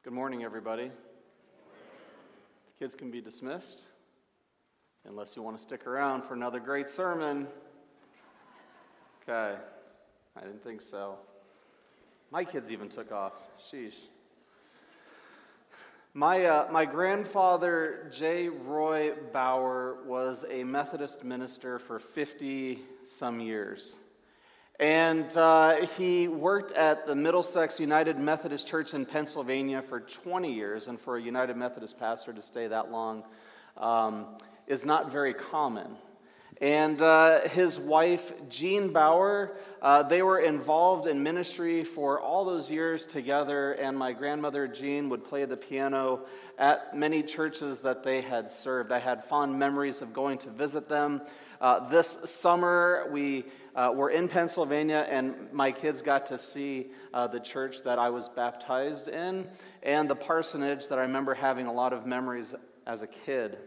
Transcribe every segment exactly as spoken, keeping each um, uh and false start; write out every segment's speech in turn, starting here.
Good morning, everybody. The kids can be dismissed, unless you want to stick around for another great sermon. Okay, I didn't think so. My kids even took off. Sheesh. My uh, my grandfather, J. Roy Bauer, was a Methodist minister for fifty some years. And uh, he worked at the Middlesex United Methodist Church in Pennsylvania for twenty years, and for a United Methodist pastor to stay that long um, is not very common. And uh, his wife, Jean Bauer, uh, they were involved in ministry for all those years together, and my grandmother, Jean, would play the piano at many churches that they had served. I had fond memories of going to visit them. Uh, this summer, we uh, were in Pennsylvania, and my kids got to see uh, the church that I was baptized in, and the parsonage that I remember having a lot of memories as a kid.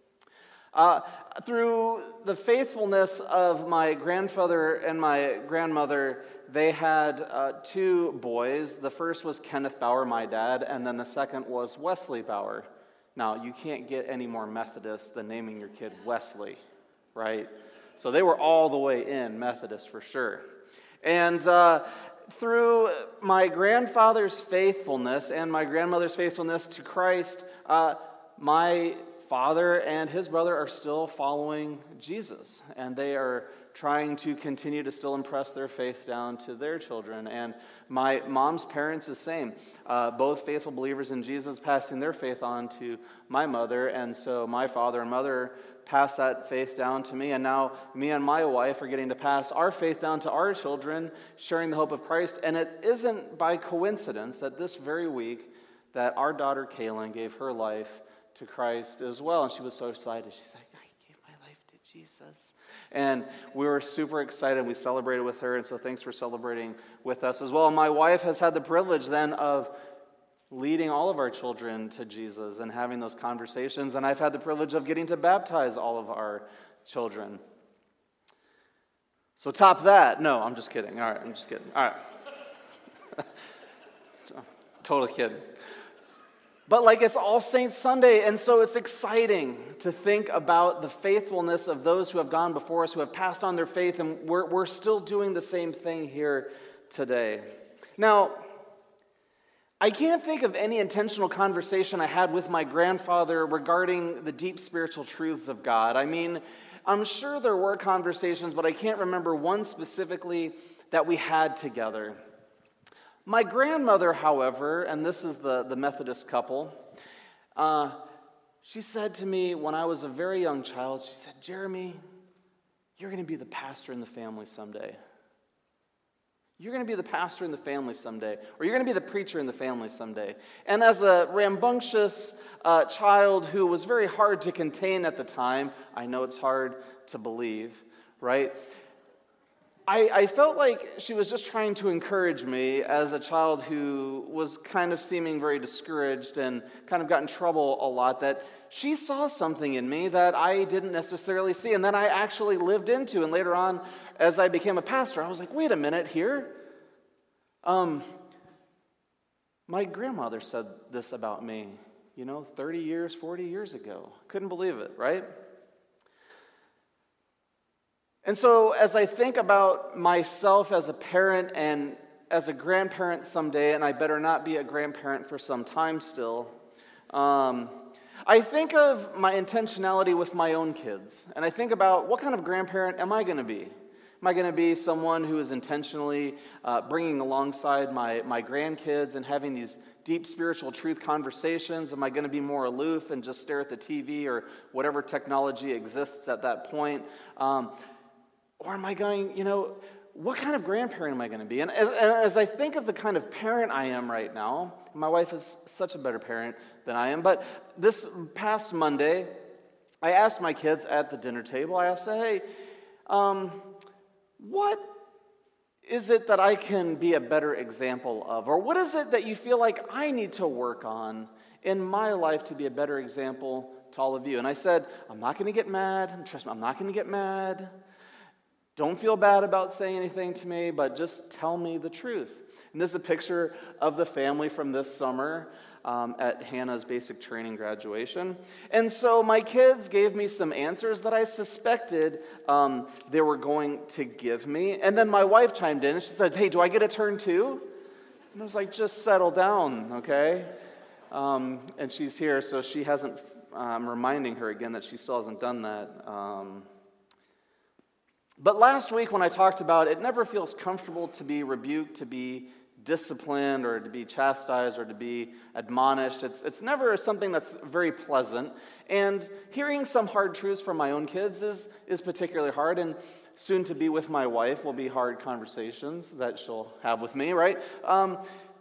Uh, through the faithfulness of my grandfather and my grandmother, they had uh, two boys. The first was Kenneth Bauer, my dad, and then the second was Wesley Bauer. Now, you can't get any more Methodist than naming your kid Wesley, right? So they were all the way in Methodist for sure. And uh, through my grandfather's faithfulness and my grandmother's faithfulness to Christ, uh, my father and his brother are still following Jesus, and they are trying to continue to still impress their faith down to their children. And my mom's parents, the same, uh, both faithful believers in Jesus, passing their faith on to my mother, and so my father and mother passed that faith down to me, and now me and my wife are getting to pass our faith down to our children, sharing the hope of Christ. And it isn't by coincidence that this very week that our daughter Kaylin gave her life to Christ as well, and she was so excited. She's like, I gave my life to Jesus. And we were super excited. We celebrated with her, and so thanks for celebrating with us as well. And my wife has had the privilege then of leading all of our children to Jesus and having those conversations, and I've had the privilege of getting to baptize all of our children. So top that. No, I'm just kidding. All right, I'm just kidding. All right. Total kidding. But like it's All Saints Sunday, and so it's exciting to think about the faithfulness of those who have gone before us, who have passed on their faith, and we're, we're still doing the same thing here today. Now, I can't think of any intentional conversation I had with my grandfather regarding the deep spiritual truths of God. I mean, I'm sure there were conversations, but I can't remember one specifically that we had together. My grandmother, however, and this is the, the Methodist couple, uh, she said to me when I was a very young child, she said, Jeremy, you're going to be the pastor in the family someday. You're going to be the pastor in the family someday, or you're going to be the preacher in the family someday. And as a rambunctious uh, child who was very hard to contain at the time, I know it's hard to believe, right? I, I felt like she was just trying to encourage me as a child who was kind of seeming very discouraged and kind of got in trouble a lot, that she saw something in me that I didn't necessarily see and that I actually lived into. And later on, as I became a pastor, I was like, wait a minute here. Um, my grandmother said this about me, you know, thirty years, forty years ago. Couldn't believe it, right? And so as I think about myself as a parent and as a grandparent someday, and I better not be a grandparent for some time still, um, I think of my intentionality with my own kids. And I think about what kind of grandparent am I going to be? Am I going to be someone who is intentionally uh, bringing alongside my, my grandkids and having these deep spiritual truth conversations? Am I going to be more aloof and just stare at the T V or whatever technology exists at that point? Um, Or am I going, you know, what kind of grandparent am I going to be? And as, as I think of the kind of parent I am right now, my wife is such a better parent than I am, but this past Monday, I asked my kids at the dinner table, I asked, hey, um, what is it that I can be a better example of? Or what is it that you feel like I need to work on in my life to be a better example to all of you? And I said, I'm not going to get mad. Trust me, I'm not going to get mad. Don't feel bad about saying anything to me, but just tell me the truth. And this is a picture of the family from this summer um, at Hannah's basic training graduation. And so my kids gave me some answers that I suspected um, they were going to give me. And then my wife chimed in and she said, hey, do I get a turn too? And I was like, just settle down, okay? Um, and she's here, so she hasn't, I'm reminding her again that she still hasn't done that. Um, but last week when I talked about it never feels comfortable to be rebuked, to be disciplined, or to be chastised, or to be admonished. It's, it's never something that's very pleasant. And hearing some hard truths from my own kids is, is particularly hard, and soon to be with my wife will be hard conversations that she'll have with me, right? Um,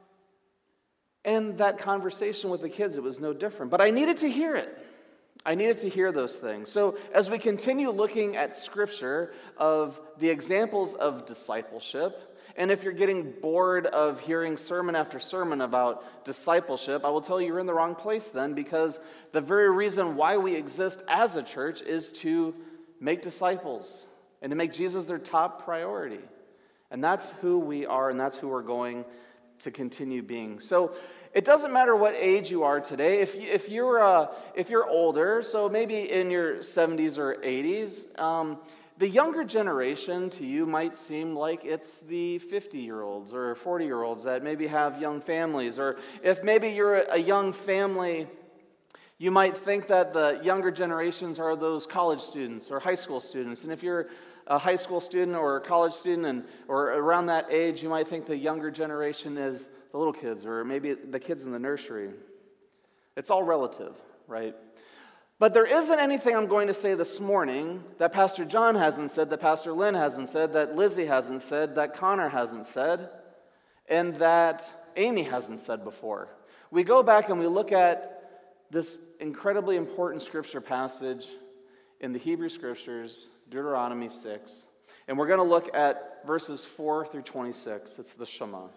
and that conversation with the kids, it was no different. But I needed to hear it. I needed to hear those things. So as we continue looking at Scripture of the examples of discipleship, and if you're getting bored of hearing sermon after sermon about discipleship, I will tell you you're in the wrong place then, because the very reason why we exist as a church is to make disciples and to make Jesus their top priority. And that's who we are, and that's who we're going to continue being. So it doesn't matter what age you are today. If, you, if, you're, uh, if you're older, so maybe in your seventies or eighties, um, the younger generation to you might seem like it's the fifty-year-olds or forty-year-olds that maybe have young families. Or if maybe you're a young family, you might think that the younger generations are those college students or high school students. And if you're a high school student or a college student and or around that age, you might think the younger generation is the little kids or maybe the kids in the nursery. It's all relative, right? But there isn't anything I'm going to say this morning that Pastor John hasn't said, that Pastor Lynn hasn't said, that Lizzie hasn't said, that Connor hasn't said, and that Amy hasn't said before. We go back and we look at this incredibly important scripture passage in the Hebrew Scriptures, Deuteronomy six, and we're going to look at verses four through twenty-six. It's the Shema.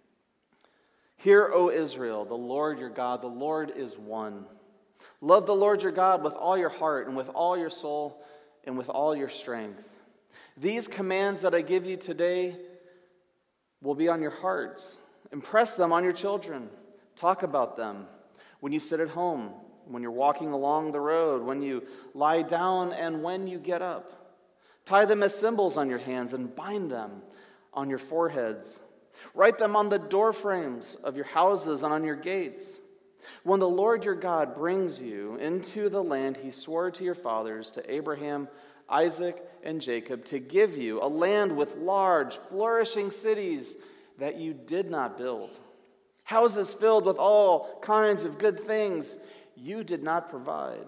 Hear, O Israel, the Lord your God, the Lord is one. Love the Lord your God with all your heart and with all your soul and with all your strength. These commands that I give you today will be on your hearts. Impress them on your children. Talk about them when you sit at home, when you're walking along the road, when you lie down, and when you get up. Tie them as symbols on your hands and bind them on your foreheads. Write them on the doorframes of your houses and on your gates. When the Lord your God brings you into the land he swore to your fathers, to Abraham, Isaac, and Jacob, to give you a land with large, flourishing cities that you did not build, houses filled with all kinds of good things you did not provide,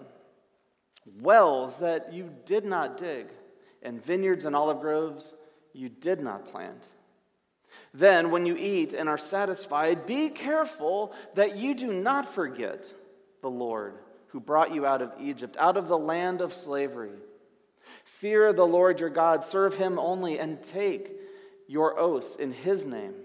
wells that you did not dig, and vineyards and olive groves you did not plant. Then, when you eat and are satisfied, be careful that you do not forget the Lord who brought you out of Egypt, out of the land of slavery. Fear the Lord your God, serve him only, and take your oaths in his name.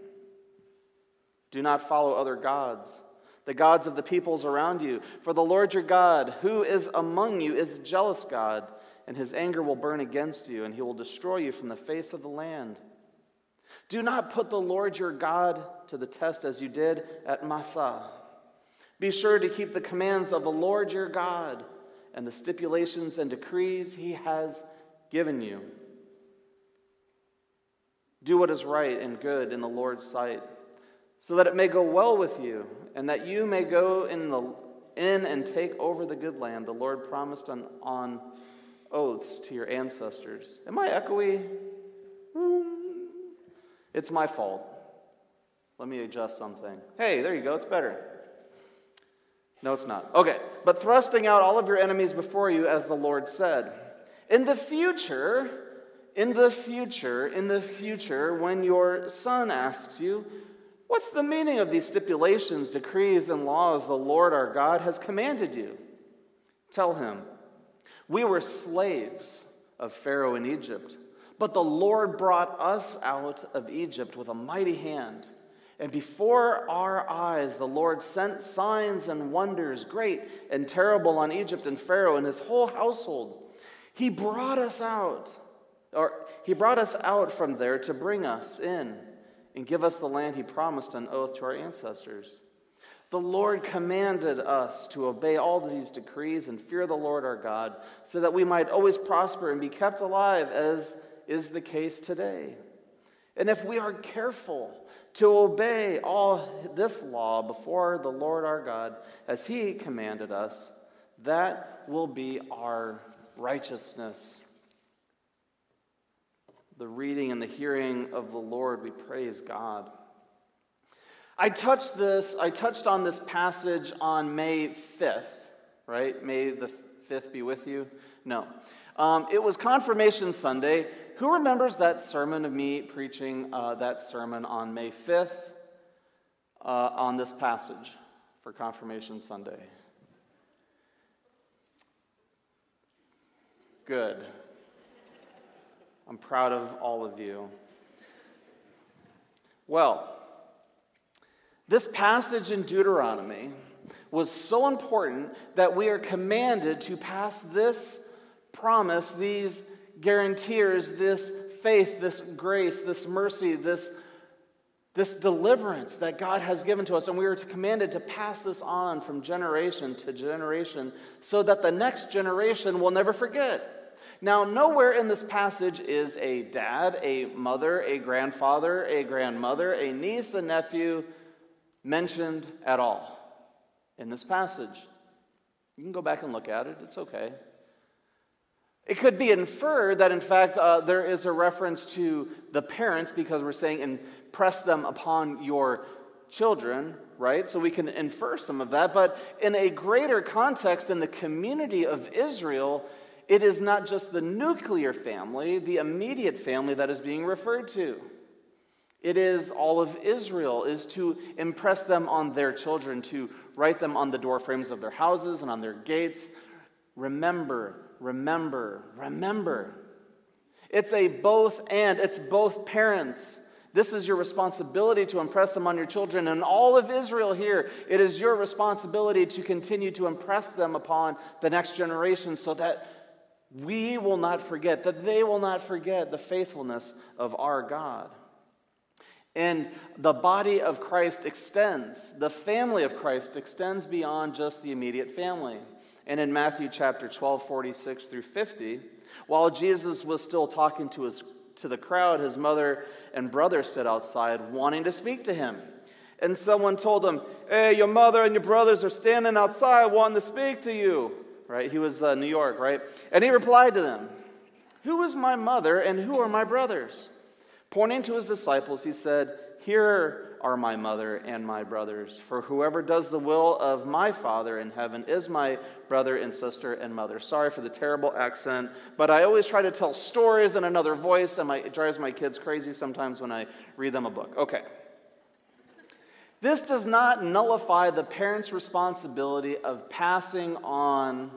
Do not follow other gods, the gods of the peoples around you. For the Lord your God, who is among you, is a jealous God, and his anger will burn against you, and he will destroy you from the face of the land. Do not put the Lord your God to the test as you did at Massah. Be sure to keep the commands of the Lord your God and the stipulations and decrees he has given you. Do what is right and good in the Lord's sight, so that it may go well with you, and that you may go in, the, in and take over the good land the Lord promised on, on oaths to your ancestors. Am I echoey? It's my fault. Let me adjust something. Hey, there you go. It's better. No, it's not. Okay. But thrusting out all of your enemies before you, as the Lord said. In the future, in the future, in the future, when your son asks you, what's the meaning of these stipulations, decrees, and laws the Lord our God has commanded you? Tell him, we were slaves of Pharaoh in Egypt. But the Lord brought us out of Egypt with a mighty hand. And before our eyes, the Lord sent signs and wonders, great and terrible, on Egypt and Pharaoh and his whole household. He brought us out, or He brought us out from there to bring us in and give us the land he promised on oath to our ancestors. The Lord commanded us to obey all these decrees and fear the Lord our God, so that we might always prosper and be kept alive, as is the case today. And if we are careful to obey all this law before the Lord our God, as he commanded us, that will be our righteousness. The reading and the hearing of the Lord, we praise God. I touched this, I touched on this passage on May fifth, right? May the fifth be with you? No. Um, it was Confirmation Sunday. Who remembers that sermon of me preaching uh, that sermon on May fifth uh, on this passage for Confirmation Sunday? Good. I'm proud of all of you. Well, this passage in Deuteronomy was so important that we are commanded to pass this promise, these guarantors, this faith, this grace, this mercy, this, this deliverance that God has given to us. And we are commanded to pass this on from generation to generation so that the next generation will never forget. Now, nowhere in this passage is a dad, a mother, a grandfather, a grandmother, a niece, a nephew mentioned at all in this passage. You can go back and look at it. It's okay. It could be inferred that, in fact, uh, there is a reference to the parents, because we're saying impress them upon your children, right? So we can infer some of that. But in a greater context, in the community of Israel, it is not just the nuclear family, the immediate family that is being referred to. It is all of Israel, is to impress them on their children, to write them on the doorframes of their houses and on their gates. Remember, remember, remember. It's a both and, it's both parents. This is your responsibility to impress them on your children. And all of Israel here, it is your responsibility to continue to impress them upon the next generation so that we will not forget, that they will not forget the faithfulness of our God. And the body of Christ extends, the family of Christ extends beyond just the immediate family. And in Matthew chapter twelve, forty-six through fifty, while Jesus was still talking to his to the crowd, his mother and brother stood outside wanting to speak to him. And someone told him, "Hey, your mother and your brothers are standing outside wanting to speak to you." Right? He was uh, New York, right? And he replied to them, "Who is my mother and who are my brothers?" Pointing to his disciples, he said, "Here are my mother and my brothers. For whoever does the will of my Father in heaven is my brother and sister and mother." Sorry for the terrible accent, but I always try to tell stories in another voice, and my, it drives my kids crazy sometimes when I read them a book. Okay. This does not nullify the parents' responsibility of passing on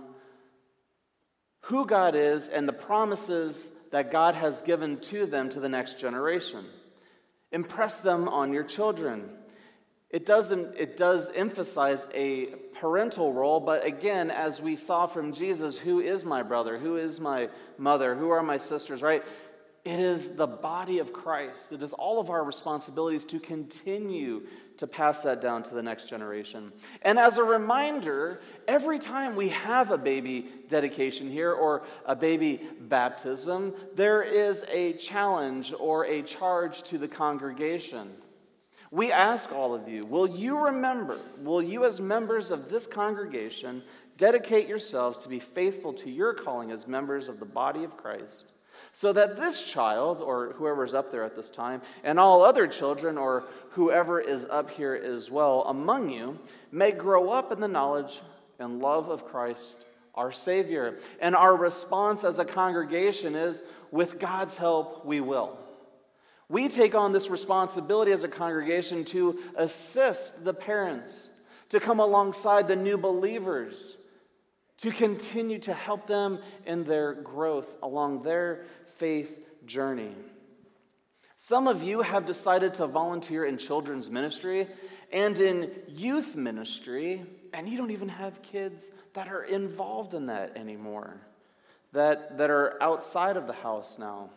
who God is and the promises that God has given to them to the next generation. Impress them on your children. It doesn't, it does emphasize a parental role, but again, as we saw from Jesus, who is my brother? Who is my mother? Who are my sisters, right? It is the body of Christ. It is all of our responsibilities to continue to pass that down to the next generation. And as a reminder, every time we have a baby dedication here or a baby baptism, there is a challenge or a charge to the congregation. We ask all of you, will you remember, will you as members of this congregation dedicate yourselves to be faithful to your calling as members of the body of Christ? So that this child, or whoever's up there at this time, and all other children, or whoever is up here as well among you, may grow up in the knowledge and love of Christ, our Savior. And our response as a congregation is, with God's help, we will. We take on this responsibility as a congregation to assist the parents, to come alongside the new believers, to continue to help them in their growth along their faith journey. Some of you have decided to volunteer in children's ministry and in youth ministry, and you don't even have kids that are involved in that anymore, that, that are outside of the house now.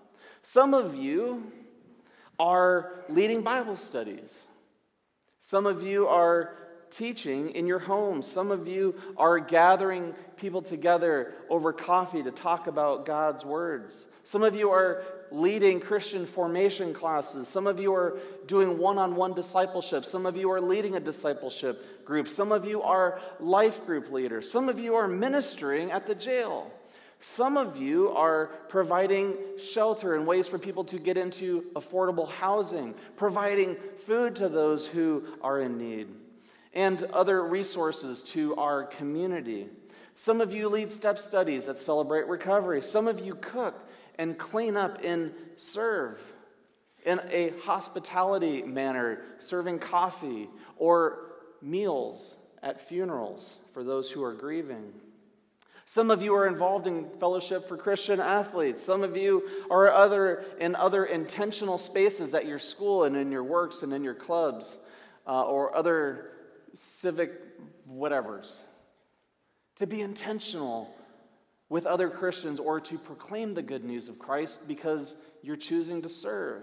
Some of you are leading Bible studies. Some of you are teaching in your homes. Some of you are gathering people together over coffee to talk about God's words. Some of you are leading Christian formation classes. Some of you are doing one-on-one discipleship. Some of you are leading a discipleship group. Some of you are life group leaders. Some of you are ministering at the jail. Some of you are providing shelter and ways for people to get into affordable housing, providing food to those who are in need, and other resources to our community. Some of you lead step studies that celebrate recovery. Some of you cook and clean up and serve in a hospitality manner, serving coffee or meals at funerals for those who are grieving. Some of you are involved in Fellowship for Christian Athletes. Some of you are other in other intentional spaces at your school and in your works and in your clubs uh, or other civic whatevers. To be intentional with other Christians or to proclaim the good news of Christ because you're choosing to serve.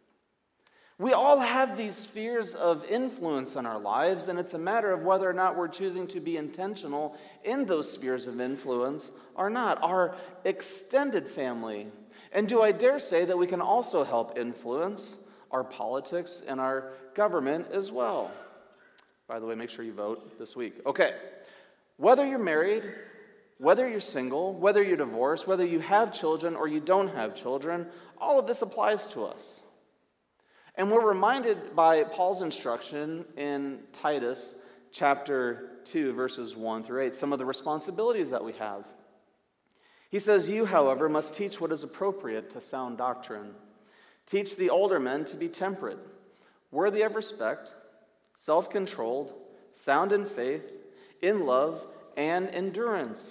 We all have these spheres of influence in our lives, and it's a matter of whether or not we're choosing to be intentional in those spheres of influence or not. Our extended family. And do I dare say that we can also help influence our politics and our government as well? By the way, make sure you vote this week. Okay. Whether you're married, whether you're single, whether you're divorced, whether you have children or you don't have children, all of this applies to us. And we're reminded by Paul's instruction in Titus chapter two, verses one through eight, some of the responsibilities that we have. He says, "You, however, must teach what is appropriate to sound doctrine. Teach the older men to be temperate, worthy of respect, self-controlled, sound in faith, in love, and endurance.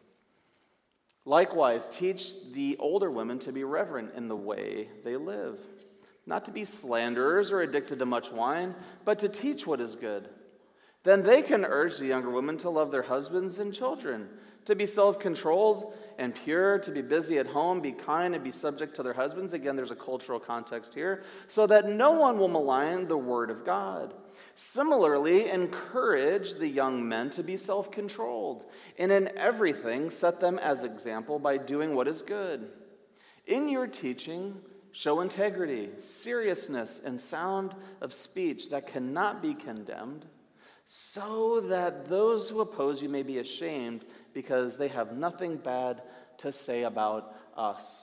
Likewise, teach the older women to be reverent in the way they live, not to be slanderers or addicted to much wine, but to teach what is good. Then they can urge the younger women to love their husbands and children, to be self-controlled and pure, to be busy at home, be kind, and be subject to their husbands." Again, there's a cultural context here. "So that no one will malign the word of God. Similarly, encourage the young men to be self-controlled, and in everything set them as example by doing what is good. In your teaching, show integrity, seriousness, and sound of speech that cannot be condemned, so that those who oppose you may be ashamed because they have nothing bad to say about us."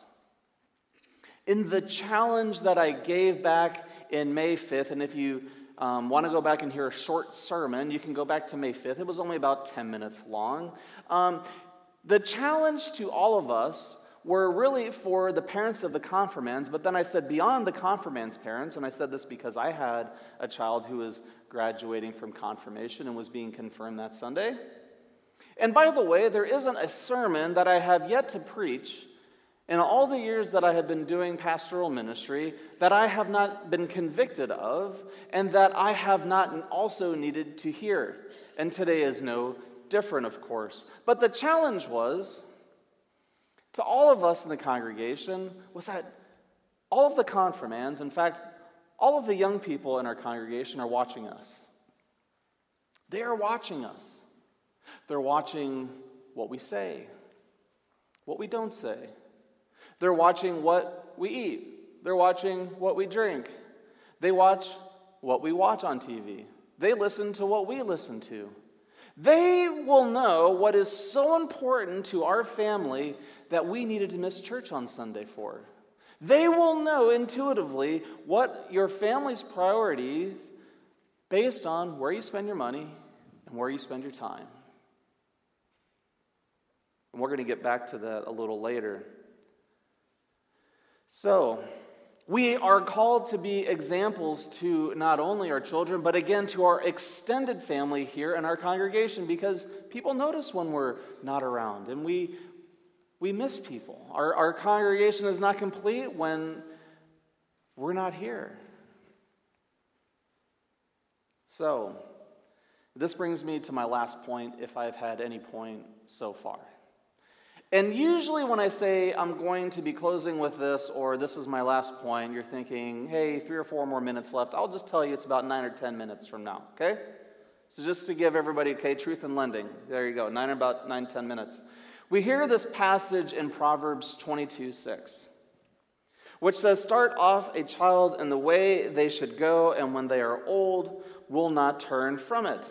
In the challenge that I gave back in May fifth, and if you um, want to go back and hear a short sermon, you can go back to May fifth. It was only about ten minutes long. Um, the challenge to all of us were really for the parents of the confirmands, but then I said beyond the confirmands' parents, and I said this because I had a child who was graduating from confirmation and was being confirmed that Sunday. And by the way, there isn't a sermon that I have yet to preach in all the years that I have been doing pastoral ministry that I have not been convicted of and that I have not also needed to hear. And today is no different, of course. But the challenge was, to all of us in the congregation, was that all of the confirmands, in fact, all of the young people in our congregation are watching us. They are watching us. They're watching what we say, what we don't say. They're watching what we eat. They're watching what we drink. They watch what we watch on T V. They listen to what we listen to. They will know what is so important to our family that we needed to miss church on Sunday for. They will know intuitively what your family's priorities based on where you spend your money and where you spend your time. And we're going to get back to that a little later. So, we are called to be examples to not only our children, but again to our extended family here in our congregation, because people notice when we're not around, and we we miss people. Our, our congregation is not complete when we're not here. So, this brings me to my last point, if I've had any point so far. And usually when I say I'm going to be closing with this, or this is my last point, you're thinking, hey, three or four more minutes left. I'll just tell you it's about nine or ten minutes from now, okay? So just to give everybody, okay, truth in lending. There you go, nine about nine, ten minutes. We hear this passage in Proverbs twenty-two six, which says, start off a child in the way they should go, and when they are old, will not turn from it.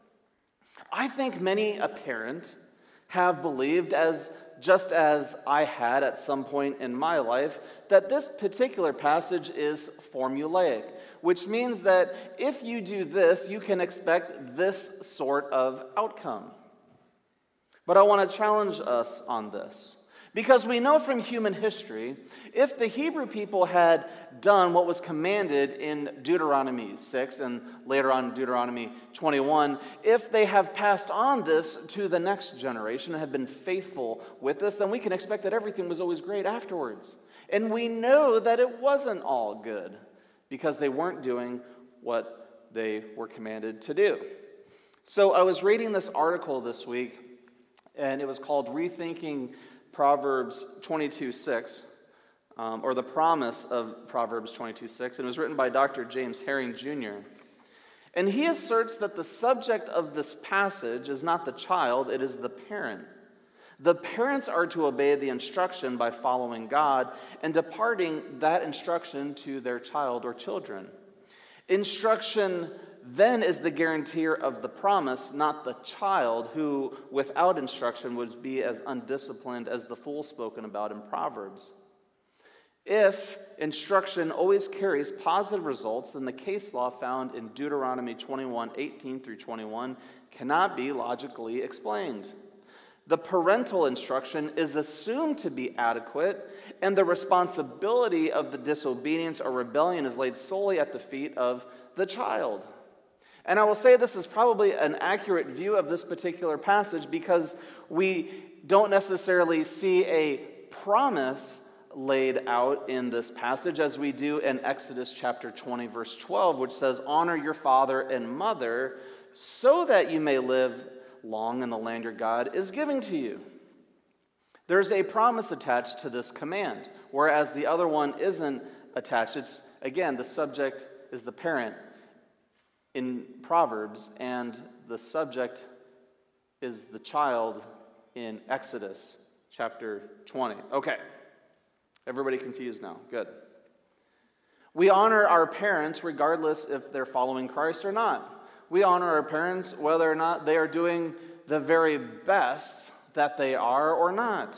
I think many a parent have believed, as just as I had at some point in my life, that this particular passage is formulaic, which means that if you do this, you can expect this sort of outcome. But I want to challenge us on this. Because we know from human history, if the Hebrew people had done what was commanded in Deuteronomy six and later on Deuteronomy twenty-one, if they have passed on this to the next generation and have been faithful with this, then we can expect that everything was always great afterwards. And we know that it wasn't all good because they weren't doing what they were commanded to do. So I was reading this article this week, and it was called Rethinking Proverbs twenty-two six, um, or the promise of Proverbs twenty-two six, and it was written by Doctor James Herring Junior And he asserts that the subject of this passage is not the child, it is the parent. The parents are to obey the instruction by following God and departing that instruction to their child or children. Instruction then is the guarantor of the promise, not the child who, without instruction, would be as undisciplined as the fool spoken about in Proverbs. If instruction always carries positive results, then the case law found in Deuteronomy twenty-one eighteen through twenty-one cannot be logically explained. The parental instruction is assumed to be adequate, and the responsibility of the disobedience or rebellion is laid solely at the feet of the child. And I will say this is probably an accurate view of this particular passage because we don't necessarily see a promise laid out in this passage as we do in Exodus chapter twenty, verse twelve, which says, honor your father and mother so that you may live long in the land your God is giving to you. There's a promise attached to this command, whereas the other one isn't attached. It's, again, the subject is the parent in Proverbs, and the subject is the child in Exodus chapter twenty. Okay, everybody confused now? Good. We honor our parents regardless if they're following Christ or not. We honor our parents whether or not they are doing the very best that they are or not.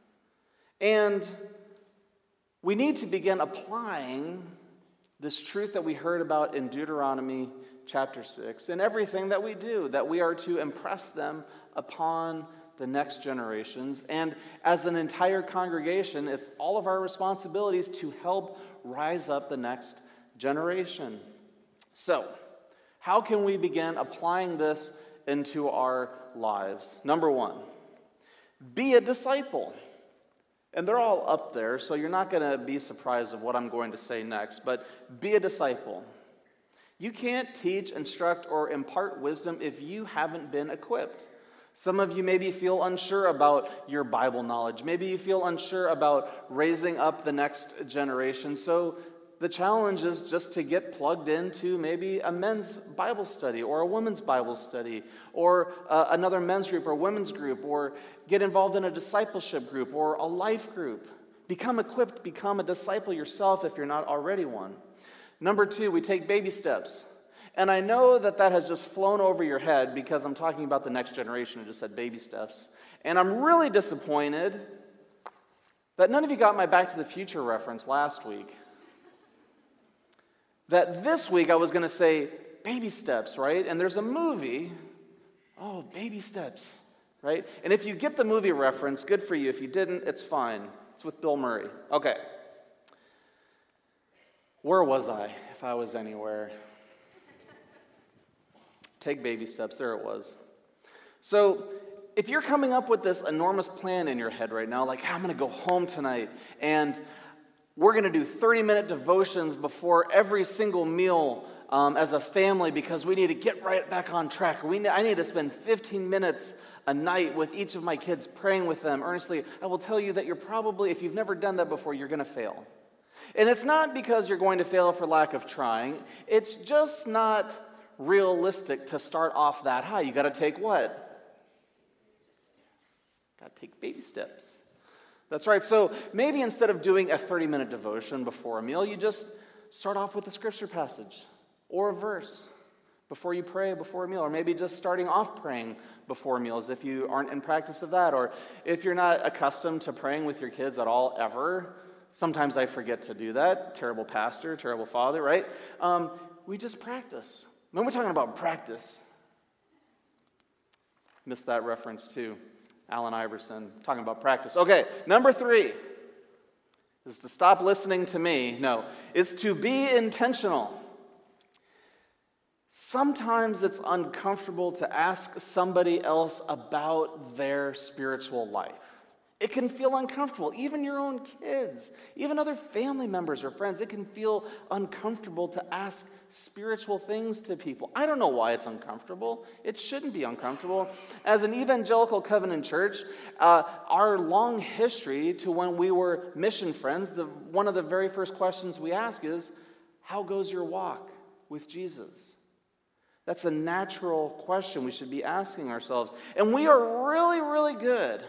And we need to begin applying this truth that we heard about in Deuteronomy chapter six in everything that we do, that we are to impress them upon the next generations. And as an entire congregation, it's all of our responsibilities to help rise up the next generation. So, how can we begin applying this into our lives? Number one, be a disciple. And they're all up there, so you're not going to be surprised of what I'm going to say next, but be a disciple. You can't teach, instruct, or impart wisdom if you haven't been equipped. Some of you maybe feel unsure about your Bible knowledge. Maybe you feel unsure about raising up the next generation. So the challenge is just to get plugged into maybe a men's Bible study or a women's Bible study or uh, another men's group or women's group, or get involved in a discipleship group or a life group. Become equipped, become a disciple yourself if you're not already one. Number two, we take baby steps. And I know that that has just flown over your head because I'm talking about the next generation. I just said baby steps. And I'm really disappointed that none of you got my Back to the Future reference last week. That this week I was going to say baby steps, right? And there's a movie, oh, baby steps, right? And if you get the movie reference, good for you. If you didn't, it's fine. It's with Bill Murray. Okay. Where was I, if I was anywhere? Take baby steps. There it was. So if you're coming up with this enormous plan in your head right now, like, I'm going to go home tonight, and we're going to do thirty-minute devotions before every single meal um, as a family because we need to get right back on track. We need, I need to spend fifteen minutes a night with each of my kids, praying with them earnestly, I will tell you that you're probably, if you've never done that before, you're going to fail. And it's not because you're going to fail for lack of trying. It's just not realistic to start off that high. You got to take what? Got to take baby steps. That's right. So maybe instead of doing a thirty-minute devotion before a meal, you just start off with a scripture passage or a verse before you pray before a meal, or maybe just starting off praying before meals if you aren't in practice of that, or if you're not accustomed to praying with your kids at all ever. Sometimes I forget to do that. Terrible pastor, terrible father, right? Um, we just practice. When we're talking about practice, missed that reference too. Allen Iverson talking about practice. Okay, number three is to stop listening to me. No, it's to be intentional. Sometimes it's uncomfortable to ask somebody else about their spiritual life. It can feel uncomfortable. Even your own kids, even other family members or friends, it can feel uncomfortable to ask spiritual things to people. I don't know why it's uncomfortable. It shouldn't be uncomfortable. As an evangelical covenant church, uh, our long history to when we were mission friends, the, one of the very first questions we ask is, how goes your walk with Jesus? That's a natural question we should be asking ourselves. And we are really, really good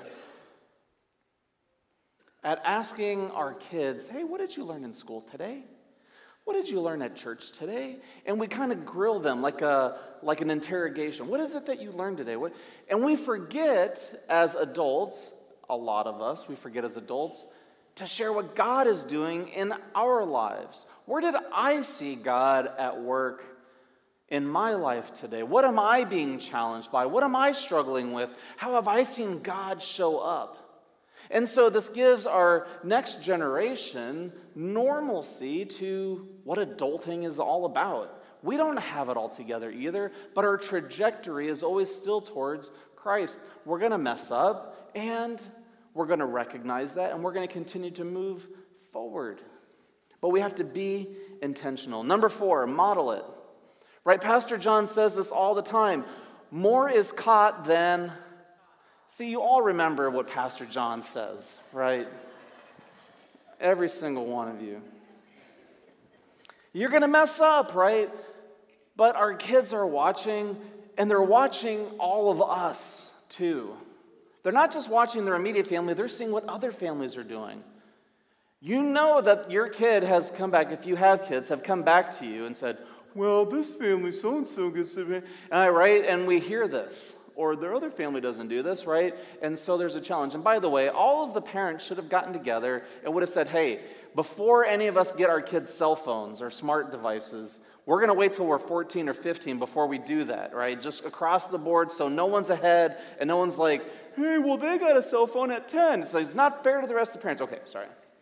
at asking our kids, hey, what did you learn in school today? What did you learn at church today? And we kind of grill them like a like an interrogation. What is it that you learned today? What? And we forget as adults, a lot of us, we forget as adults, to share what God is doing in our lives. Where did I see God at work in my life today? What am I being challenged by? What am I struggling with? How have I seen God show up? And so this gives our next generation normalcy to what adulting is all about. We don't have it all together either, but our trajectory is always still towards Christ. We're going to mess up, and we're going to recognize that, and we're going to continue to move forward. But we have to be intentional. Number four, model it. Right? Pastor John says this all the time. More is caught than... See, you all remember what Pastor John says, right? Every single one of you. You're going to mess up, right? But our kids are watching, and they're watching all of us, too. They're not just watching their immediate family, they're seeing what other families are doing. You know that your kid has come back, if you have kids, have come back to you and said, well, this family so-and-so gets to be, and I, right? And we hear this. Or their other family doesn't do this, right? And so there's a challenge. And by the way, all of the parents should have gotten together and would have said, hey, before any of us get our kids cell phones or smart devices, we're going to wait till we're fourteen or fifteen before we do that, right? Just across the board so no one's ahead and no one's like, hey, well, they got a cell phone at ten. It's like, it's not fair to the rest of the parents. Okay, sorry.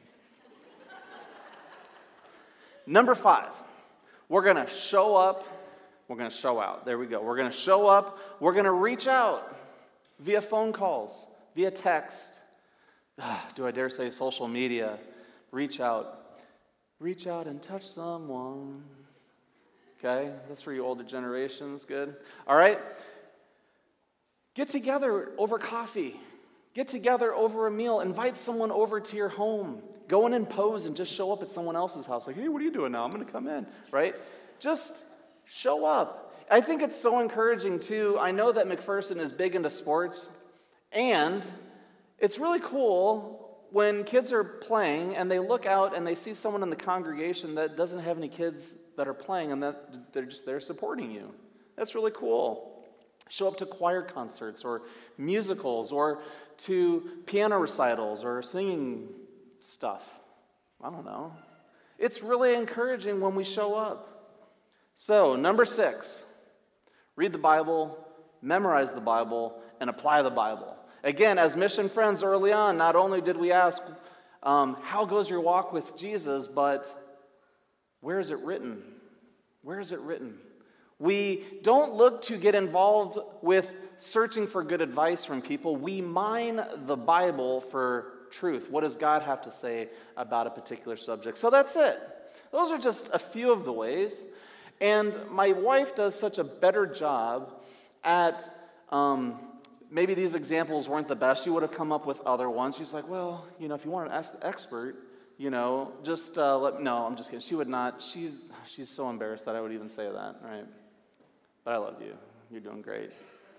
Number five, we're going to show up. We're going to show out. There we go. We're going to show up. We're going to reach out via phone calls, via text. Do I dare say social media? Reach out. Reach out and touch someone. Okay? That's for you older generations. Good. All right? Get together over coffee. Get together over a meal. Invite someone over to your home. Go in and pose and just show up at someone else's house. Like, hey, what are you doing now? I'm going to come in. Right? Just... show up. I think it's so encouraging, too. I know that McPherson is big into sports, and it's really cool when kids are playing and they look out and they see someone in the congregation that doesn't have any kids that are playing and that they're just there supporting you. That's really cool. Show up to choir concerts or musicals or to piano recitals or singing stuff. I don't know. It's really encouraging when we show up. So, number six, read the Bible, memorize the Bible, and apply the Bible. Again, as mission friends early on, not only did we ask, um, how goes your walk with Jesus, but where is it written? Where is it written? We don't look to get involved with searching for good advice from people. We mine the Bible for truth. What does God have to say about a particular subject? So that's it. Those are just a few of the ways. And my wife does such a better job at um, maybe these examples weren't the best. You would have come up with other ones. She's like, well, you know, if you want an expert, you know, just uh, let, no, I'm just kidding. She would not, she's, she's so embarrassed that I would even say that, right? But I love you. You're doing great.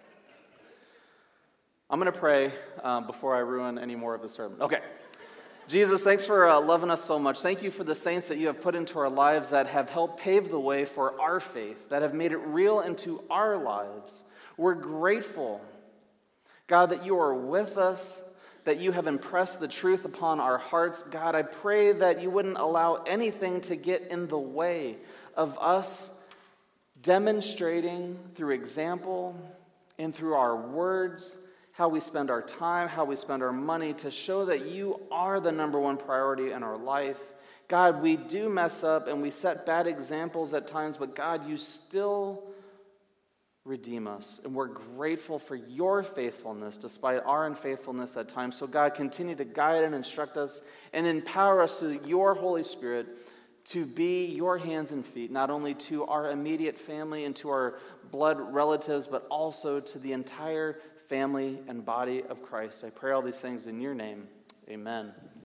I'm going to pray um, before I ruin any more of the sermon. Okay. Jesus, thanks for uh, loving us so much. Thank you for the saints that you have put into our lives that have helped pave the way for our faith, that have made it real into our lives. We're grateful, God, that you are with us, that you have impressed the truth upon our hearts. God, I pray that you wouldn't allow anything to get in the way of us demonstrating through example and through our words how we spend our time, how we spend our money to show that you are the number one priority in our life. God, we do mess up and we set bad examples at times, but God, you still redeem us. And we're grateful for your faithfulness despite our unfaithfulness at times. So God, continue to guide and instruct us and empower us through your Holy Spirit to be your hands and feet, not only to our immediate family and to our blood relatives, but also to the entire family and body of Christ. I pray all these things in your name. Amen.